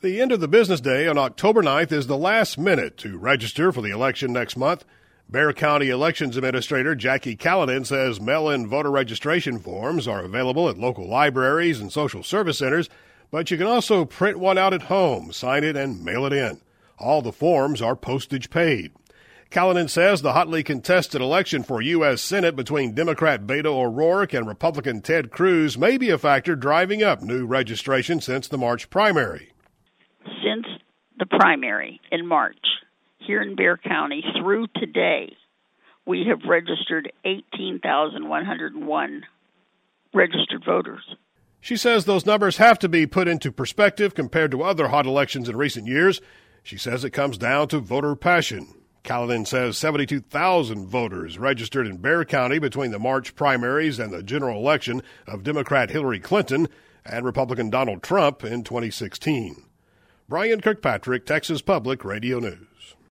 The end of the business day on October 9th is the last minute to register for the election next month. Bexar County Elections Administrator Jackie Callanan says mail-in voter registration forms are available at local libraries and social service centers, but you can also print one out at home, sign it, and mail it in. All the forms are postage paid. Callanan says the hotly contested election for U.S. Senate between Democrat Beto O'Rourke and Republican Ted Cruz may be a factor driving up new registration since the March primary. Since the primary in March, here in Bexar County, through today, we have registered 18,101 registered voters. She says those numbers have to be put into perspective compared to other hot elections in recent years. She says it comes down to voter passion. Callanan says 72,000 voters registered in Bexar County between the March primaries and the general election of Democrat Hillary Clinton and Republican Donald Trump in 2016. Brian Kirkpatrick, Texas Public Radio News.